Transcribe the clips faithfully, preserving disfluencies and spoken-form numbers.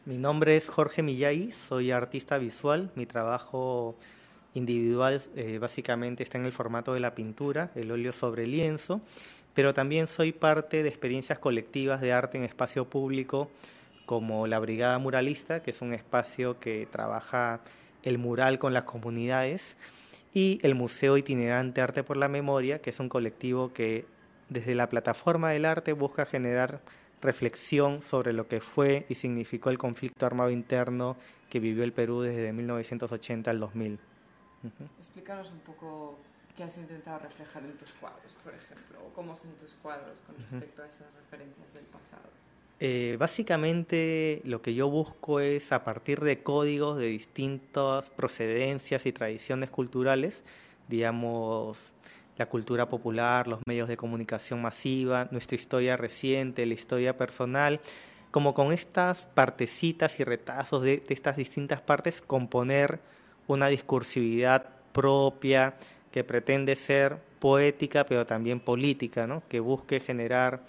Mi nombre es Jorge Millay, soy artista visual. Mi trabajo individual eh, básicamente está en el formato de la pintura, el óleo sobre lienzo, pero también soy parte de experiencias colectivas de arte en espacio público como la Brigada Muralista, que es un espacio que trabaja el mural con las comunidades, y el Museo Itinerante Arte por la Memoria, que es un colectivo que desde la plataforma del arte busca generar reflexión sobre lo que fue y significó el conflicto armado interno que vivió el Perú desde mil novecientos ochenta al dos mil. Uh-huh. Explícanos un poco qué has intentado reflejar en tus cuadros, por ejemplo, o cómo son tus cuadros con respecto uh-huh. a esas referencias del pasado. Eh, básicamente lo que yo busco es, a partir de códigos de distintas procedencias y tradiciones culturales, digamos, la cultura popular, los medios de comunicación masiva, nuestra historia reciente, la historia personal, como con estas partecitas y retazos de, de estas distintas partes, componer una discursividad propia que pretende ser poética pero también política, ¿no? Que busque generar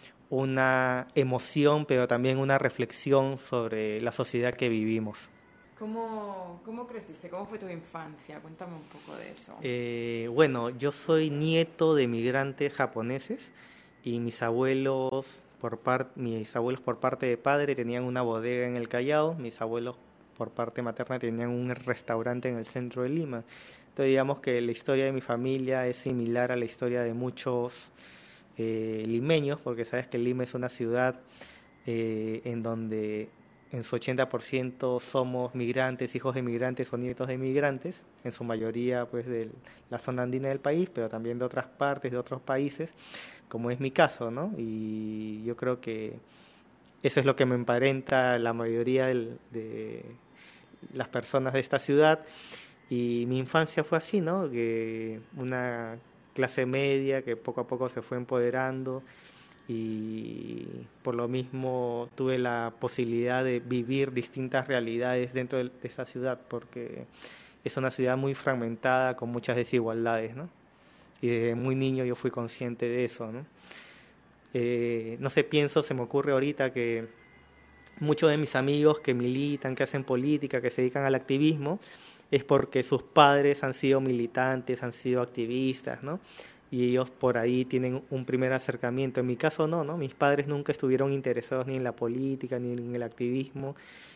una emoción, pero también una reflexión sobre la sociedad que vivimos. ¿Cómo, cómo creciste? ¿Cómo fue tu infancia? Cuéntame un poco de eso. Eh, bueno, yo soy nieto de migrantes japoneses y mis abuelos por, par, mis abuelos por parte de padre tenían una bodega en el Callao, mis abuelos por parte materna tenían un restaurante en el centro de Lima. Entonces digamos que la historia de mi familia es similar a la historia de muchos Eh, limeños, porque sabes que Lima es una ciudad eh, en donde en su ochenta por ciento somos migrantes, hijos de migrantes o nietos de migrantes, en su mayoría pues de la zona andina del país, pero también de otras partes, de otros países, como es mi caso, ¿no? Y yo creo que eso es lo que me emparenta la mayoría del, de las personas de esta ciudad. Y mi infancia fue así, ¿no? Que una clase media que poco a poco se fue empoderando y por lo mismo tuve la posibilidad de vivir distintas realidades dentro de esa ciudad, porque es una ciudad muy fragmentada con muchas desigualdades, ¿no? Y desde muy niño yo fui consciente de eso, ¿no? Eh, no sé, pienso, se me ocurre ahorita que muchos de mis amigos que militan, que hacen política, que se dedican al activismo, es porque sus padres han sido militantes, han sido activistas, ¿no? Y ellos por ahí tienen un primer acercamiento. En mi caso no, ¿no? Mis padres nunca estuvieron interesados ni en la política ni en el activismo,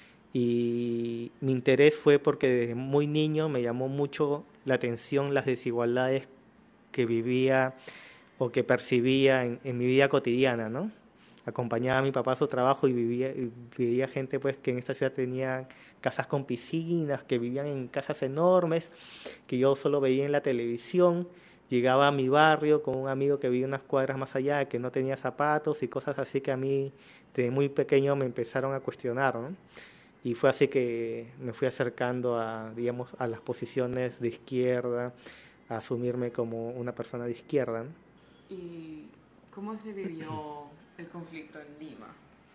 y mi interés fue porque desde muy niño me llamó mucho la atención las desigualdades que vivía o que percibía en, en mi vida cotidiana, ¿no? Acompañaba a mi papá a su trabajo y vivía, y vivía gente pues que en esta ciudad tenía casas con piscinas, que vivían en casas enormes, que yo solo veía en la televisión. Llegaba a mi barrio con un amigo que vivía unas cuadras más allá, que no tenía zapatos y cosas así que a mí desde muy pequeño me empezaron a cuestionar, ¿no? Y fue así que me fui acercando a, digamos, a las posiciones de izquierda, a asumirme como una persona de izquierda, ¿no? ¿Y cómo se vivió el conflicto en Lima?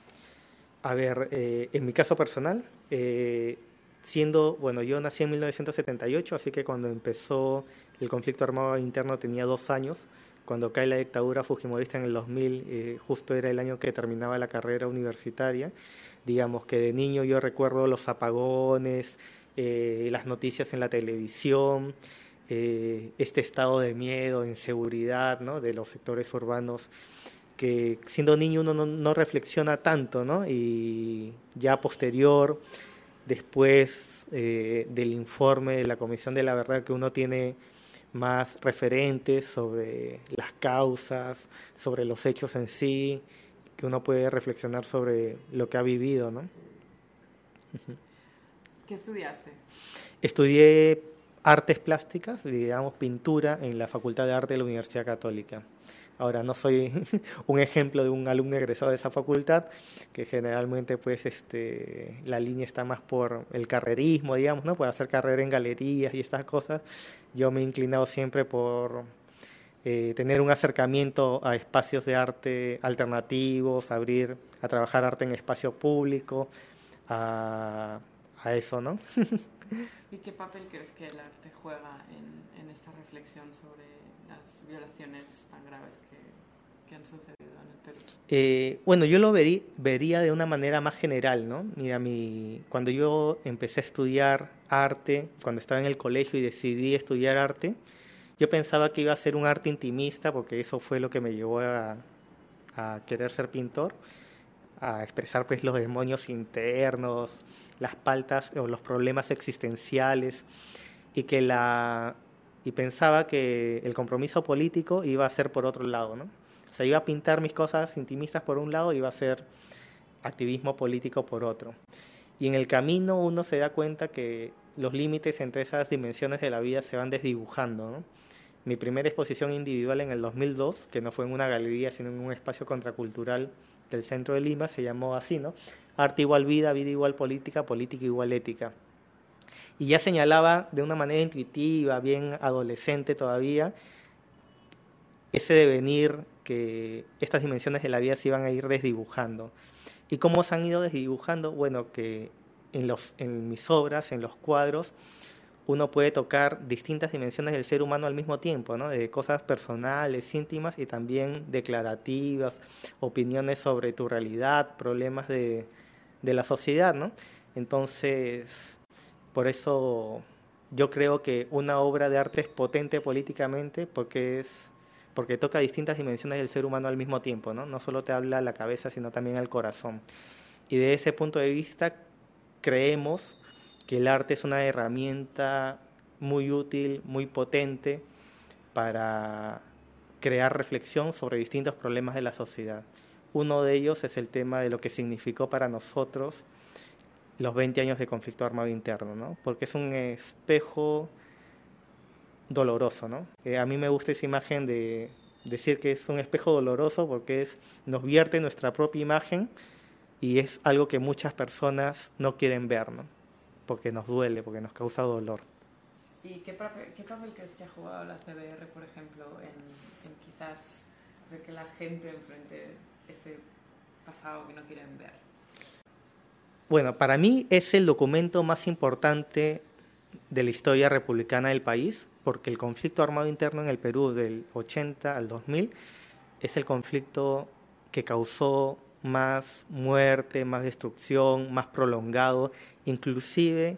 A ver, eh, en mi caso personal, eh, siendo, bueno, yo nací en mil novecientos setenta y ocho, así que cuando empezó el conflicto armado interno tenía dos años. Cuando cae la dictadura fujimorista en el dos mil, eh, justo era el año que terminaba la carrera universitaria. Digamos que de niño yo recuerdo los apagones, eh, las noticias en la televisión, eh, este estado de miedo, inseguridad, ¿no? De los sectores urbanos, que siendo niño uno no, no reflexiona tanto, ¿no? Y ya posterior, después eh, del informe de la Comisión de la Verdad, que uno tiene más referentes sobre las causas, sobre los hechos en sí, que uno puede reflexionar sobre lo que ha vivido, ¿no? ¿Qué estudiaste? Estudié artes plásticas, digamos pintura, en la Facultad de Arte de la Universidad Católica. Ahora, no soy un ejemplo de un alumno egresado de esa facultad, que generalmente pues este la línea está más por el carrerismo, digamos, ¿no? Por hacer carrera en galerías y estas cosas. Yo me he inclinado siempre por eh, tener un acercamiento a espacios de arte alternativos, abrir, a trabajar arte en espacio público, a, a eso, ¿no? ¿Y qué papel crees que el arte juega en, en esta reflexión sobre las violaciones tan graves que, que han sucedido en el Perú? Eh, bueno, yo lo verí, vería de una manera más general, ¿no? Mira, mi, cuando yo empecé a estudiar arte, cuando estaba en el colegio y decidí estudiar arte, yo pensaba que iba a ser un arte intimista, porque eso fue lo que me llevó a, a querer ser pintor, a expresar pues los demonios internos, las paltas o los problemas existenciales, y que la y pensaba que el compromiso político iba a ser por otro lado, ¿no? O sea, iba a pintar mis cosas intimistas por un lado y iba a ser activismo político por otro. Y en el camino uno se da cuenta que los límites entre esas dimensiones de la vida se van desdibujando, ¿no? Mi primera exposición individual en el dos mil dos, que no fue en una galería, sino en un espacio contracultural del centro de Lima, se llamó así, ¿no? Arte igual vida, vida igual política, política igual ética. Y ya señalaba de una manera intuitiva, bien adolescente todavía, ese devenir que estas dimensiones de la vida se iban a ir desdibujando. ¿Y cómo se han ido desdibujando? Bueno, que en, los, en mis obras, en los cuadros, uno puede tocar distintas dimensiones del ser humano al mismo tiempo, ¿no? De cosas personales, íntimas y también declarativas, opiniones sobre tu realidad, problemas de, de la sociedad, ¿no? Entonces, por eso yo creo que una obra de arte es potente políticamente porque es porque toca distintas dimensiones del ser humano al mismo tiempo, ¿no? No solo te habla a la cabeza, sino también al corazón. Y de ese punto de vista creemos que el arte es una herramienta muy útil, muy potente para crear reflexión sobre distintos problemas de la sociedad. Uno de ellos es el tema de lo que significó para nosotros los veinte años de conflicto armado interno, ¿no? Porque es un espejo doloroso, ¿no? Eh, a mí me gusta esa imagen de decir que es un espejo doloroso porque es, nos vierte nuestra propia imagen y es algo que muchas personas no quieren ver, ¿no? Porque nos duele, porque nos causa dolor. ¿Y qué papel, qué papel crees que ha jugado la C B R, por ejemplo, en, en quizás hacer que la gente enfrente ese pasado que no quieren ver? Bueno, para mí es el documento más importante de la historia republicana del país, porque el conflicto armado interno en el Perú del ochenta al dos mil es el conflicto que causó más muerte, más destrucción, más prolongado, inclusive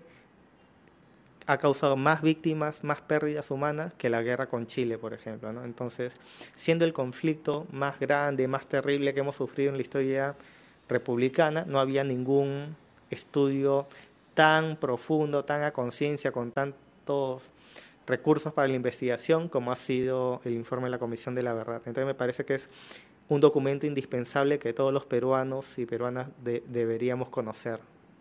ha causado más víctimas, más pérdidas humanas que la guerra con Chile, por ejemplo, ¿no? Entonces, siendo el conflicto más grande, más terrible que hemos sufrido en la historia republicana, no había ningún estudio tan profundo, tan a conciencia, con tantos recursos para la investigación como ha sido el informe de la Comisión de la Verdad. Entonces me parece que es un documento indispensable que todos los peruanos y peruanas de, deberíamos conocer.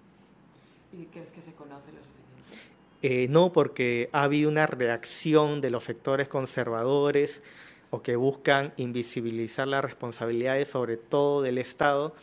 ¿Y crees que se conoce lo suficiente? Eh, no, porque ha habido una reacción de los sectores conservadores o que buscan invisibilizar las responsabilidades, sobre todo del Estado,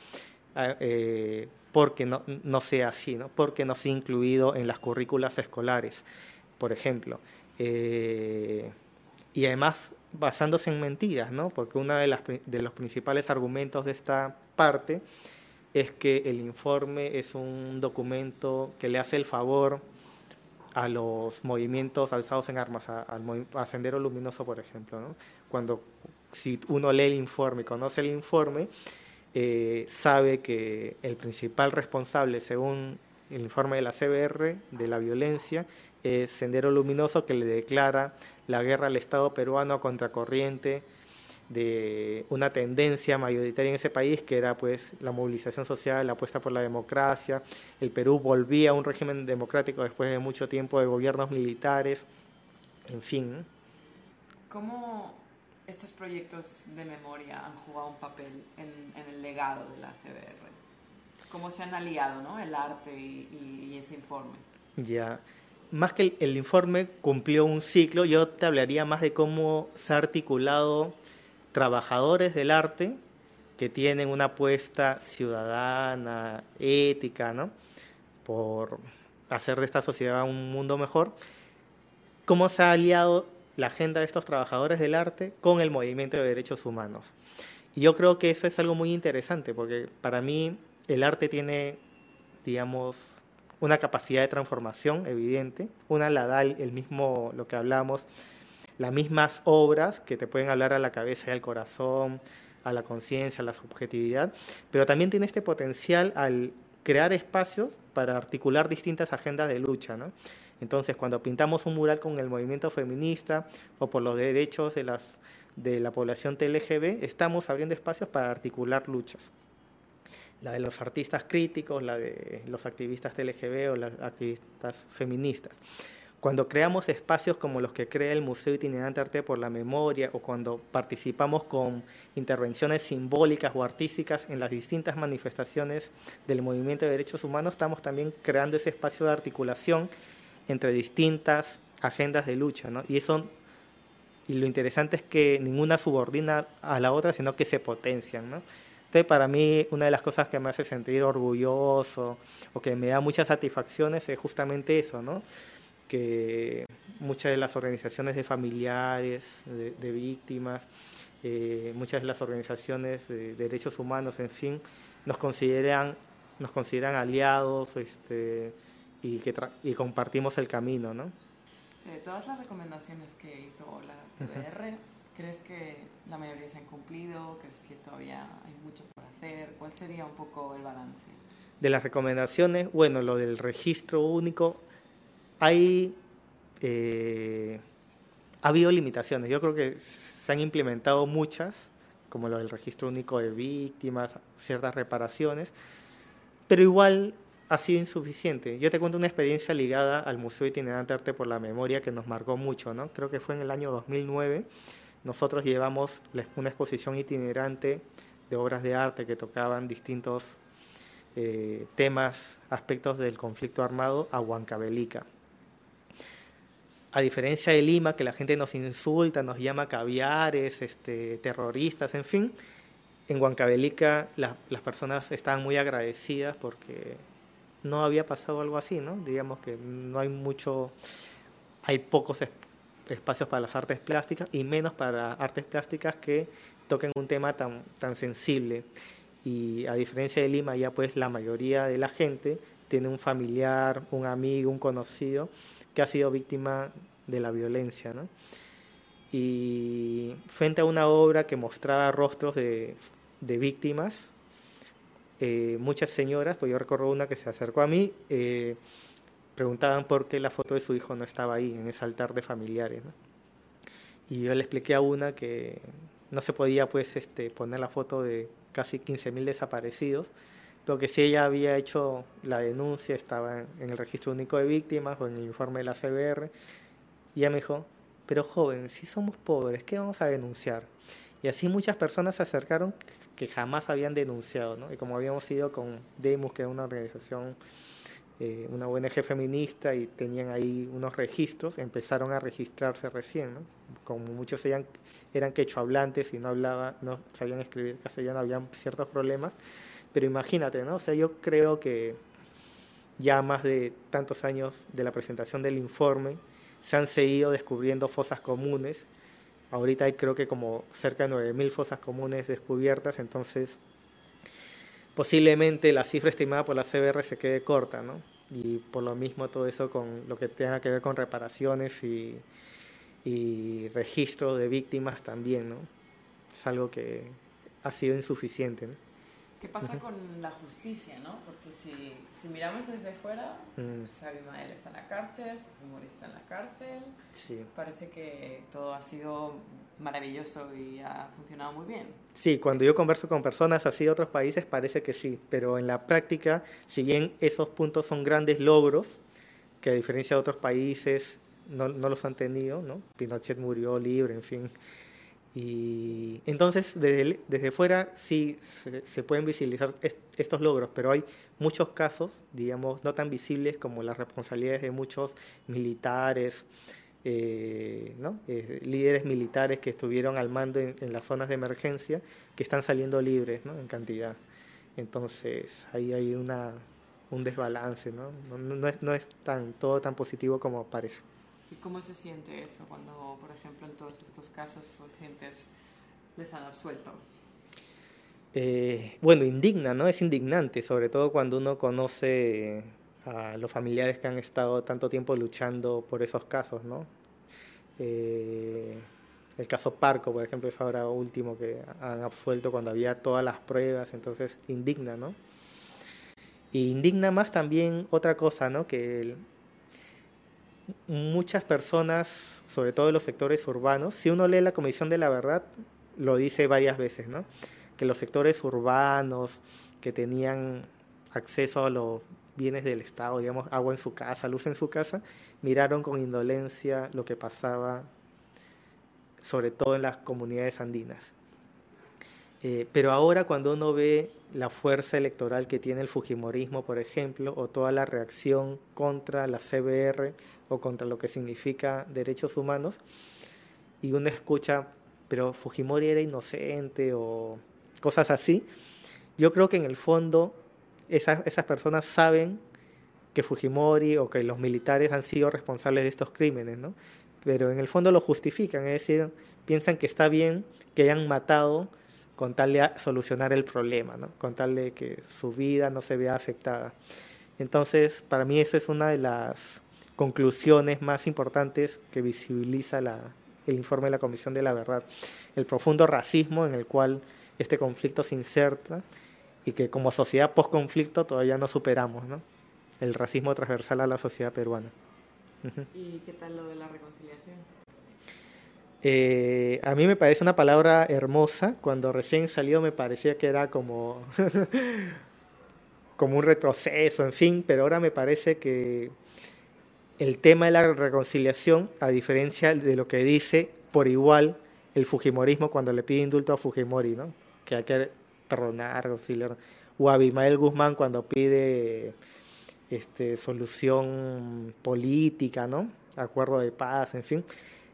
eh, porque no, no sea así, ¿no? Porque no sea incluido en las currículas escolares, por ejemplo. Eh, y además basándose en mentiras, ¿no? Porque uno de, las, de los principales argumentos de esta parte es que el informe es un documento que le hace el favor a los movimientos alzados en armas, a, a, a Sendero Luminoso, por ejemplo, ¿no? Cuando si uno lee el informe y conoce el informe, eh, sabe que el principal responsable, según el informe de la C B R, de la violencia, es Sendero Luminoso, que le declara la guerra al Estado peruano a contracorriente de una tendencia mayoritaria en ese país, que era pues la movilización social, la apuesta por la democracia. El Perú volvía a un régimen democrático después de mucho tiempo de gobiernos militares, en fin. ¿Cómo estos proyectos de memoria han jugado un papel en, en el legado de la C B R? ¿Cómo se han aliado, ¿no?, el arte y, y, y ese informe? Ya, más que el, el informe cumplió un ciclo, yo te hablaría más de cómo se ha articulado trabajadores del arte que tienen una apuesta ciudadana, ética, ¿no?, por hacer de esta sociedad un mundo mejor. ¿Cómo se ha aliado la agenda de estos trabajadores del arte con el movimiento de derechos humanos? Y yo creo que eso es algo muy interesante, porque para mí el arte tiene, digamos, una capacidad de transformación evidente. Una la da el mismo, lo que hablamos, las mismas obras que te pueden hablar a la cabeza y al corazón, a la conciencia, a la subjetividad, pero también tiene este potencial al crear espacios para articular distintas agendas de lucha, ¿no? Entonces, cuando pintamos un mural con el movimiento feminista o por los derechos de, las, de la población L G B T, estamos abriendo espacios para articular luchas. La de los artistas críticos, la de los activistas L G B T o las activistas feministas. Cuando creamos espacios como los que crea el Museo Itinerante Arte por la Memoria o cuando participamos con intervenciones simbólicas o artísticas en las distintas manifestaciones del movimiento de derechos humanos, estamos también creando ese espacio de articulación entre distintas agendas de lucha, ¿no? Y eso, y lo interesante es que ninguna subordina a la otra, sino que se potencian, ¿no? Entonces, para mí, una de las cosas que me hace sentir orgulloso o que me da muchas satisfacciones es justamente eso, ¿no? Que muchas de las organizaciones de familiares, de, de víctimas, eh, muchas de las organizaciones de, de derechos humanos, en fin, nos consideran, nos consideran aliados, este, y que tra- y compartimos el camino, ¿no? De todas las recomendaciones que hizo la C B R, uh-huh. ¿crees que la mayoría se han cumplido? ¿Crees que todavía hay mucho por hacer? ¿Cuál sería un poco el balance? De las recomendaciones, bueno, lo del registro único, hay, eh, ha habido limitaciones. Yo creo que se han implementado muchas, como lo del registro único de víctimas, ciertas reparaciones, pero igual ha sido insuficiente. Yo te cuento una experiencia ligada al Museo Itinerante Arte por la Memoria que nos marcó mucho, ¿no? Creo que fue en el año dos mil nueve. Nosotros llevamos una exposición itinerante de obras de arte que tocaban distintos eh, temas, aspectos del conflicto armado a Huancavelica. A diferencia de Lima, que la gente nos insulta, nos llama caviares, este, terroristas, en fin, en Huancavelica la, las personas estaban muy agradecidas porque no había pasado algo así, ¿no? Digamos que no hay mucho, hay pocos es, espacios para las artes plásticas y menos para artes plásticas que toquen un tema tan, tan sensible. Y a diferencia de Lima, ya pues la mayoría de la gente tiene un familiar, un amigo, un conocido que ha sido víctima de la violencia, ¿no? Y frente a una obra que mostraba rostros de, de víctimas, eh, muchas señoras, pues yo recuerdo una que se acercó a mí, eh, preguntaban por qué la foto de su hijo no estaba ahí, en ese altar de familiares, ¿no? Y yo le expliqué a una que no se podía pues este, poner la foto de casi quince mil desaparecidos, pero que si ella había hecho la denuncia, estaba en el registro único de víctimas o en el informe de la C B R, y ella me dijo, pero joven, si somos pobres, ¿qué vamos a denunciar? Y así muchas personas se acercaron que jamás habían denunciado, ¿no? Y como habíamos ido con Demus, que es una organización, eh, una O N G feminista, y tenían ahí unos registros, empezaron a registrarse recién, ¿no? Como muchos eran, eran quechohablantes y no hablaban, no sabían escribir castellano, habían ciertos problemas, pero imagínate, ¿no? O sea, yo creo que ya más de tantos años de la presentación del informe, se han seguido descubriendo fosas comunes. Ahorita hay creo que como cerca de nueve mil fosas comunes descubiertas, entonces posiblemente la cifra estimada por la C B R se quede corta, ¿no? Y por lo mismo todo eso con lo que tenga que ver con reparaciones y, y registro de víctimas también, ¿no? Es algo que ha sido insuficiente, ¿no? ¿Qué pasa uh-huh. con la justicia, no? Porque si, si miramos desde fuera, mm. pues Abimael está en la cárcel, Fujimori está en la cárcel, sí. Parece que todo ha sido maravilloso y ha funcionado muy bien. Sí, cuando yo converso con personas así de otros países parece que sí, pero en la práctica, si bien esos puntos son grandes logros, que a diferencia de otros países no, no los han tenido, ¿no? Pinochet murió libre, en fin. Y entonces desde, desde fuera sí se, se pueden visibilizar est- estos logros, pero hay muchos casos, digamos, no tan visibles como las responsabilidades de muchos militares, eh, ¿no? eh, líderes militares que estuvieron al mando en, en las zonas de emergencia, que están saliendo libres, ¿no? En cantidad. Entonces ahí hay una, un desbalance, ¿no? No, no, es, no es tan, todo tan positivo como parece. ¿Y cómo se siente eso cuando, por ejemplo, en todos estos casos gentes les han absuelto? Eh, bueno, indigna, ¿no? Es indignante, sobre todo cuando uno conoce a los familiares que han estado tanto tiempo luchando por esos casos, ¿no? Eh, El caso Parco, por ejemplo, es ahora último que han absuelto cuando había todas las pruebas, entonces indigna, ¿no? Y indigna más también otra cosa, ¿no? Que el, muchas personas, sobre todo en los sectores urbanos, si uno lee la Comisión de la Verdad, lo dice varias veces, ¿no? Que los sectores urbanos que tenían acceso a los bienes del Estado, digamos, agua en su casa, luz en su casa, miraron con indolencia lo que pasaba, sobre todo en las comunidades andinas. Eh, pero ahora cuando uno ve la fuerza electoral que tiene el fujimorismo, por ejemplo, o toda la reacción contra la C B R o contra lo que significa derechos humanos, y uno escucha, pero Fujimori era inocente o cosas así, yo creo que en el fondo esas, esas personas saben que Fujimori o que los militares han sido responsables de estos crímenes, ¿no? Pero en el fondo lo justifican, es decir, piensan que está bien que hayan matado con tal de solucionar el problema, ¿no? Con tal de que su vida no se vea afectada. Entonces, para mí esa es una de las conclusiones más importantes que visibiliza la, el informe de la Comisión de la Verdad. El profundo racismo en el cual este conflicto se inserta y que como sociedad post-conflicto todavía no superamos, ¿no? El racismo transversal a la sociedad peruana. Uh-huh. ¿Y qué tal lo de la reconciliación? Eh, a mí me parece una palabra hermosa. Cuando recién salió me parecía que era como, como un retroceso, en fin, pero ahora me parece que el tema de la reconciliación, a diferencia de lo que dice por igual el fujimorismo cuando le pide indulto a Fujimori, ¿no? Que hay que perdonar, reconciliar, o Abimael Guzmán cuando pide este, solución política, ¿no? Acuerdo de paz, en fin.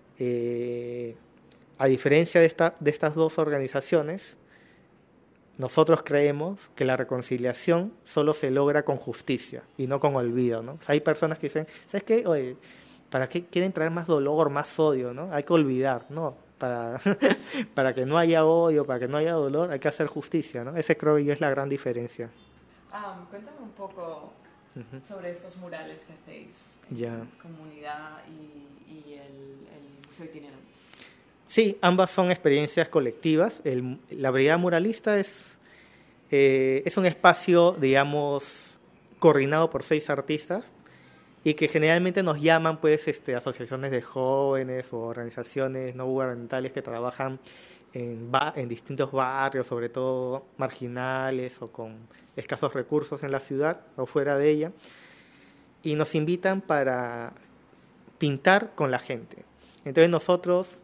Eh, a diferencia de, esta, de estas dos organizaciones, nosotros creemos que la reconciliación solo se logra con justicia y no con olvido, ¿no? O sea, hay personas que dicen, ¿sabes qué? Oye, ¿para qué quieren traer más dolor, más odio, ¿no? Hay que olvidar, ¿no? Para, para que no haya odio, para que no haya dolor, hay que hacer justicia, ¿no? Ese creo yo es la gran diferencia. Ah, cuéntame un poco uh-huh. sobre estos murales que hacéis en ya. comunidad y, y el, el Museo Itinerante. Sí, ambas son experiencias colectivas. El, la Brigada Muralista es, eh, es un espacio, digamos, coordinado por seis artistas y que generalmente nos llaman pues este, asociaciones de jóvenes o organizaciones no gubernamentales que trabajan en, ba- en distintos barrios, sobre todo marginales o con escasos recursos en la ciudad o fuera de ella, y nos invitan para pintar con la gente. Entonces nosotros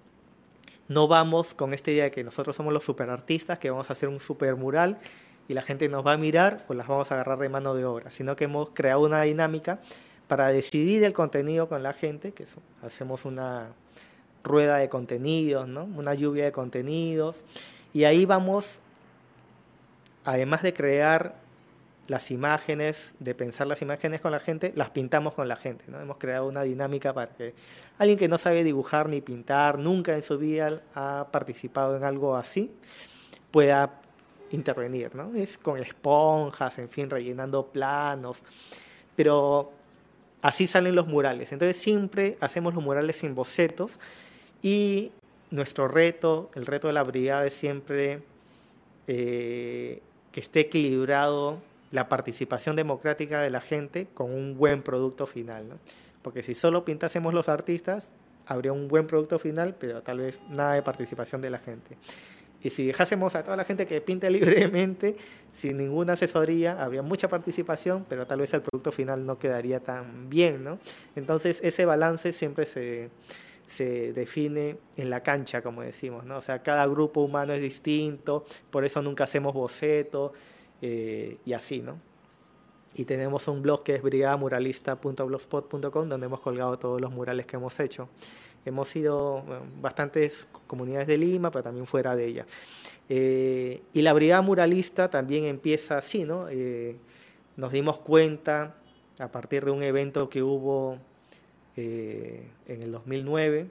no vamos con esta idea de que nosotros somos los superartistas, que vamos a hacer un super mural y la gente nos va a mirar o las vamos a agarrar de mano de obra, sino que hemos creado una dinámica para decidir el contenido con la gente, que es, hacemos una rueda de contenidos, ¿no? Una lluvia de contenidos, y ahí vamos, además de crear las imágenes, de pensar las imágenes con la gente, las pintamos con la gente, ¿no? Hemos creado una dinámica para que alguien que no sabe dibujar ni pintar, nunca en su vida ha participado en algo así, pueda intervenir, ¿no? Es con esponjas, en fin, rellenando planos, pero así salen los murales. Entonces siempre hacemos los murales sin bocetos y nuestro reto, el reto de la brigada es siempre eh, que esté equilibrado la participación democrática de la gente con un buen producto final, ¿no? Porque si solo pintásemos los artistas, habría un buen producto final, pero tal vez nada de participación de la gente. Y si dejásemos a toda la gente que pinte libremente, sin ninguna asesoría, habría mucha participación, pero tal vez el producto final no quedaría tan bien, ¿no? Entonces ese balance siempre se, se define en la cancha, como decimos, ¿no? O sea, cada grupo humano es distinto, por eso nunca hacemos boceto, eh, y así, ¿no? Y tenemos un blog que es brigadamuralista punto blogspot punto com, donde hemos colgado todos los murales que hemos hecho. Hemos ido bueno, bastantes comunidades de Lima, pero también fuera de ella. Eh, y la Brigada Muralista también empieza así, ¿no? Eh, nos dimos cuenta, a partir de un evento que hubo eh, en el dos mil nueve,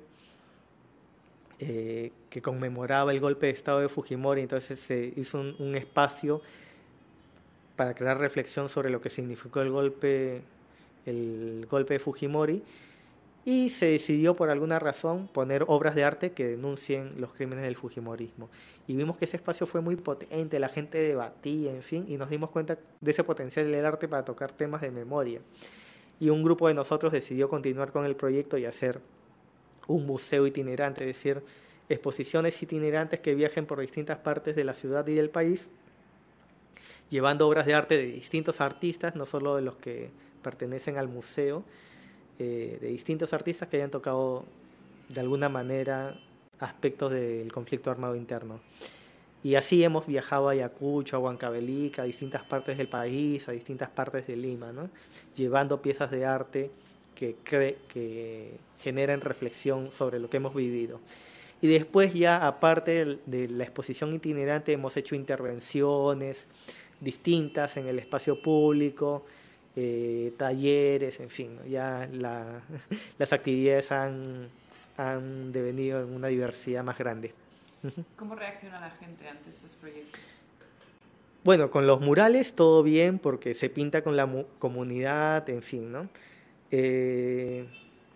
eh, que conmemoraba el golpe de Estado de Fujimori, entonces se hizo un, un espacio para crear reflexión sobre lo que significó el golpe, el golpe de Fujimori. y se decidió por alguna razón poner obras de arte que denuncien los crímenes del Fujimorismo. Y vimos que ese espacio fue muy potente, la gente debatía, en fin, y nos dimos cuenta de ese potencial del arte para tocar temas de memoria. Y un grupo de nosotros decidió continuar con el proyecto y hacer un museo itinerante, es decir, exposiciones itinerantes que viajen por distintas partes de la ciudad y del país, llevando obras de arte de distintos artistas, no solo de los que pertenecen al museo, eh, de distintos artistas que hayan tocado de alguna manera aspectos del conflicto armado interno. Y así hemos viajado a Ayacucho, a Huancavelica, a distintas partes del país, a distintas partes de Lima, ¿no? Llevando piezas de arte que, cre que generen reflexión sobre lo que hemos vivido. Y después ya, aparte de la exposición itinerante, hemos hecho intervenciones distintas en el espacio público, eh, talleres, en fin, ¿no? Ya la, las actividades han, han devenido en una diversidad más grande. ¿Cómo reacciona la gente ante estos proyectos? Bueno, con los murales todo bien porque se pinta con la comunidad, en fin, ¿no? Eh,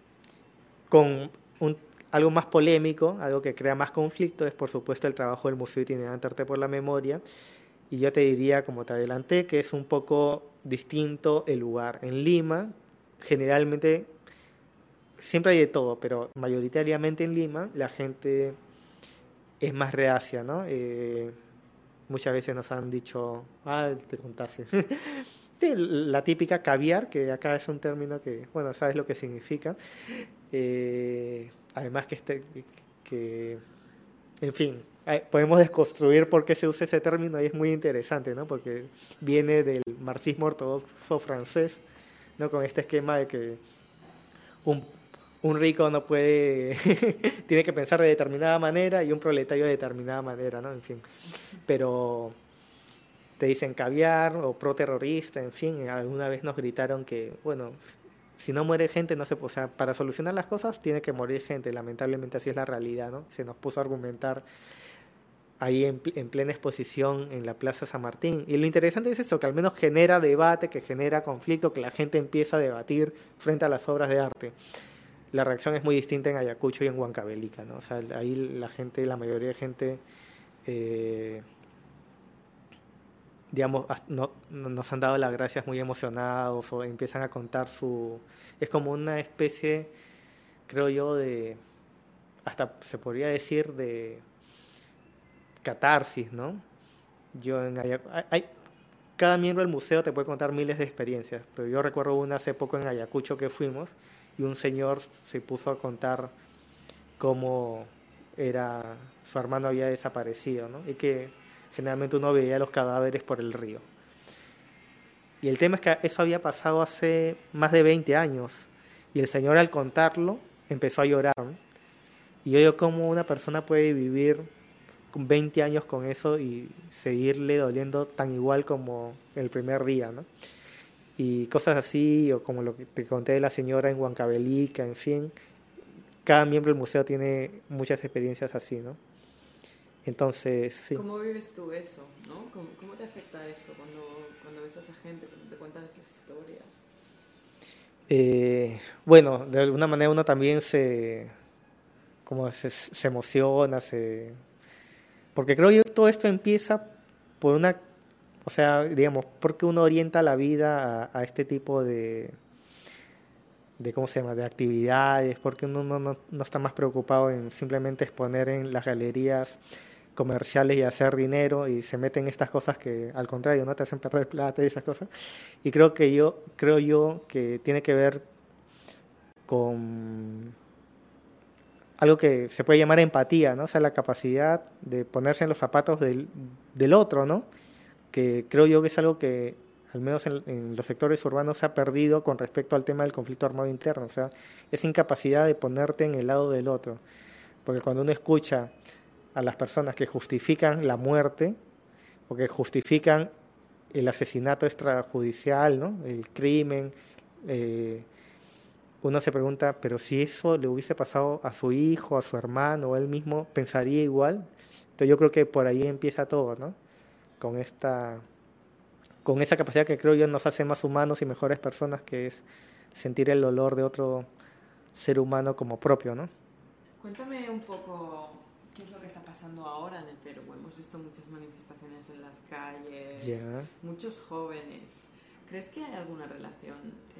con un, algo más polémico, algo que crea más conflicto, es por supuesto el trabajo del Museo Itinerante Arte por la Memoria. Y yo te diría, como te adelanté, que es un poco distinto el lugar. En Lima, generalmente, siempre hay de todo, pero mayoritariamente en Lima la gente es más reacia, ¿no? Eh, muchas veces nos han dicho, ah, te contaste. La típica caviar, que acá es un término que, bueno, sabes lo que significa. Eh, además que, este, que, en fin, podemos desconstruir por qué se usa ese término y es muy interesante, ¿no? Porque viene del marxismo ortodoxo francés, ¿no? Con este esquema de que un Un rico no puede, tiene que pensar de determinada manera y un proletario de determinada manera, ¿no? En fin, pero te dicen caviar o pro-terrorista, en fin, alguna vez nos gritaron que, bueno, si no muere gente, no se puede, o sea, para solucionar las cosas tiene que morir gente, lamentablemente así es la realidad, ¿no? Se nos puso a argumentar ahí en, en plena exposición en la Plaza San Martín. Y lo interesante es eso, que al menos genera debate, que genera conflicto, que la gente empieza a debatir frente a las obras de arte. La reacción es muy distinta en Ayacucho y en Huancavelica, ¿no? O sea, ahí la gente, la mayoría de gente, eh, digamos, no, no, nos han dado las gracias muy emocionados o empiezan a contar su... Es como una especie, creo yo, de... hasta se podría decir de catarsis, ¿no? Yo en Ayacucho... Hay, cada miembro del museo te puede contar miles de experiencias, pero yo recuerdo una hace poco en Ayacucho que fuimos y un señor se puso a contar cómo era, su hermano había desaparecido, ¿no? Y que generalmente uno veía los cadáveres por el río. Y el tema es que eso había pasado hace más de veinte años, y el señor al contarlo empezó a llorar, ¿no? Y yo digo, ¿cómo una persona puede vivir con veinte años con eso y seguirle doliendo tan igual como el primer día, ¿no? Y cosas así, o como lo que te conté de la señora en Huancavelica, en fin, cada miembro del museo tiene muchas experiencias así, ¿no? Entonces, sí. ¿Cómo vives tú eso, no? ¿Cómo, cómo te afecta eso cuando, cuando ves a esa gente, cuando te cuentan esas historias? Eh, bueno, de alguna manera uno también se, como se, se emociona, se, porque creo yo que todo esto empieza por una... O sea, digamos, porque uno orienta la vida a, a este tipo de, de, ¿cómo se llama?, de actividades, porque uno no, no, no está más preocupado en simplemente exponer en las galerías comerciales y hacer dinero y se mete en estas cosas que, al contrario, no te hacen perder plata y esas cosas. Y creo que yo, creo yo que tiene que ver con algo que se puede llamar empatía, ¿no? O sea, la capacidad de ponerse en los zapatos del, del otro, ¿no? Que creo yo que es algo que, al menos en, en los sectores urbanos, se ha perdido con respecto al tema del conflicto armado interno. O sea, esa incapacidad de ponerte en el lado del otro. Porque cuando uno escucha a las personas que justifican la muerte o que justifican el asesinato extrajudicial, ¿no?, el crimen, eh, uno se pregunta, pero si eso le hubiese pasado a su hijo, a su hermano o a él mismo, ¿pensaría igual? Entonces yo creo que por ahí empieza todo, ¿no? Con esta, con esa capacidad que creo yo nos hace más humanos y mejores personas, que es sentir el dolor de otro ser humano como propio, ¿no? Cuéntame un poco qué es lo que está pasando ahora en el Perú. Hemos visto muchas manifestaciones en las calles, Yeah. muchos jóvenes. ¿Crees que hay alguna relación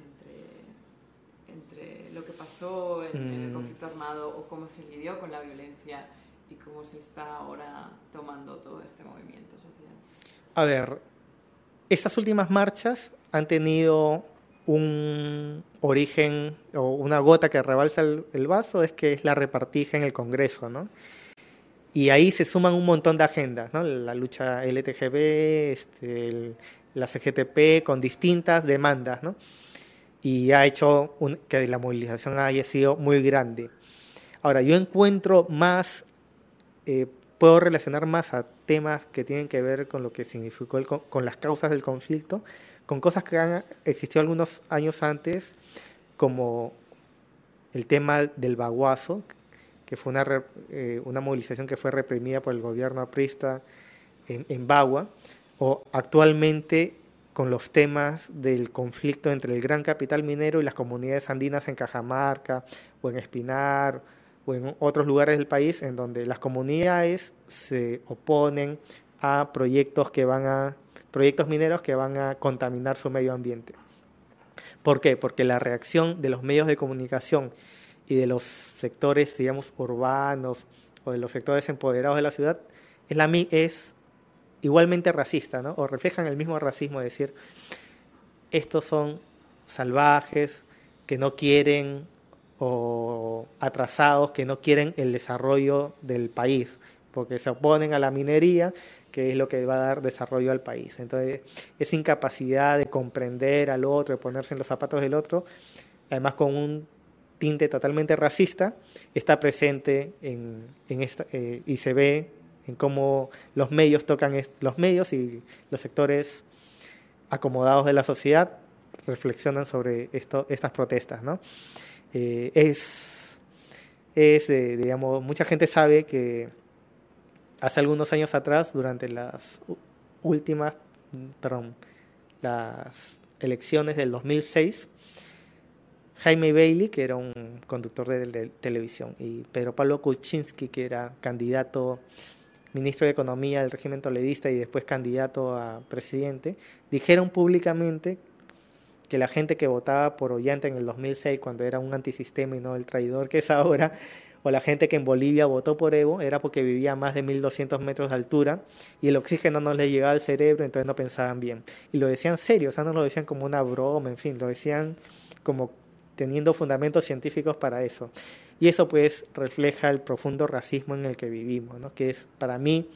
entre, entre lo que pasó en, mm. en el conflicto armado o cómo se lidió con la violencia y cómo se está ahora tomando todo este movimiento social? A ver, estas últimas marchas han tenido un origen o una gota que rebalsa el, el vaso, es que es la repartija en el Congreso, ¿no? Y ahí se suman un montón de agendas, ¿no? La lucha L G T B, este, el, la C G T P, con distintas demandas, ¿no? Y ha hecho un, que la movilización haya sido muy grande. Ahora, yo encuentro más, eh, puedo relacionar más a temas que tienen que ver con lo que significó el, con las causas del conflicto, con cosas que han existido algunos años antes, como el tema del baguazo, que fue una, eh, una movilización que fue reprimida por el gobierno aprista en, en Bagua, o actualmente con los temas del conflicto entre el gran capital minero y las comunidades andinas en Cajamarca, o en Espinar, o en otros lugares del país, en donde las comunidades se oponen a proyectos que van a proyectos mineros que van a contaminar su medio ambiente. ¿Por qué? Porque la reacción de los medios de comunicación y de los sectores, digamos, urbanos o de los sectores empoderados de la ciudad es, la, es igualmente racista, ¿no? O reflejan el mismo racismo, es decir, estos son salvajes que no quieren o atrasados que no quieren el desarrollo del país porque se oponen a la minería, que es lo que va a dar desarrollo al país. Entonces, esa incapacidad de comprender al otro, de ponerse en los zapatos del otro, además con un tinte totalmente racista, está presente en, en esta, eh, y se ve en cómo los medios tocan, est- los medios y los sectores acomodados de la sociedad reflexionan sobre esto, estas protestas, ¿no? Eh, es, es eh, digamos, mucha gente sabe que hace algunos años atrás, durante las últimas, perdón, las elecciones del dos mil seis, Jaime Bailey, que era un conductor de, de televisión, y Pedro Pablo Kuczynski, que era candidato, ministro de Economía del régimen toledista y después candidato a presidente, dijeron públicamente que la gente que votaba por Ollanta en el dos mil seis, cuando era un antisistema y no el traidor que es ahora, o la gente que en Bolivia votó por Evo, era porque vivía a más de mil doscientos metros de altura y el oxígeno no les llegaba al cerebro, entonces no pensaban bien. Y lo decían serio, o sea, no lo decían como una broma, en fin, lo decían como teniendo fundamentos científicos para eso. Y eso pues refleja el profundo racismo en el que vivimos, ¿no? Que es para mí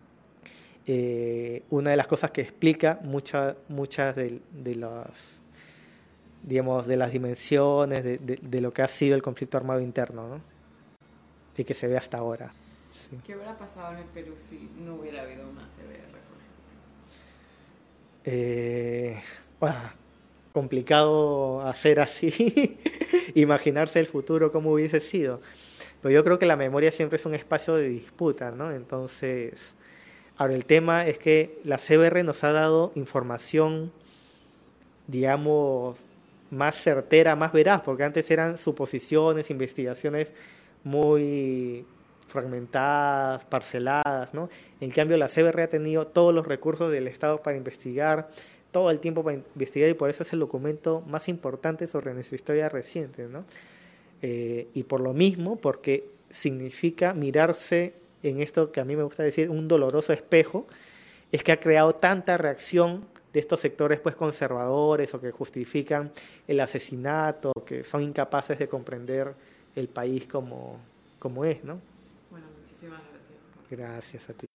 eh, una de las cosas que explica muchas muchas de, de las digamos de las dimensiones de, de, de lo que ha sido el conflicto armado interno, ¿no? Y que se ve hasta ahora. Sí. ¿Qué hubiera pasado en el Perú si no hubiera habido una C B R, por ejemplo? Eh, bueno, complicado hacer así, imaginarse el futuro como hubiese sido. Pero yo creo que la memoria siempre es un espacio de disputa, ¿no? Entonces, ahora el tema es que la C B R nos ha dado información, digamos, más certera, más veraz, porque antes eran suposiciones, investigaciones muy fragmentadas, parceladas, ¿no? En cambio, la C B R ha tenido todos los recursos del Estado para investigar, todo el tiempo para investigar, y por eso es el documento más importante sobre nuestra historia reciente, ¿no? Eh, y por lo mismo, porque significa mirarse en esto que a mí me gusta decir, un doloroso espejo, es que ha creado tanta reacción de estos sectores pues conservadores o que justifican el asesinato, que son incapaces de comprender el país como, como es, ¿no? Bueno, muchísimas gracias. Gracias a ti.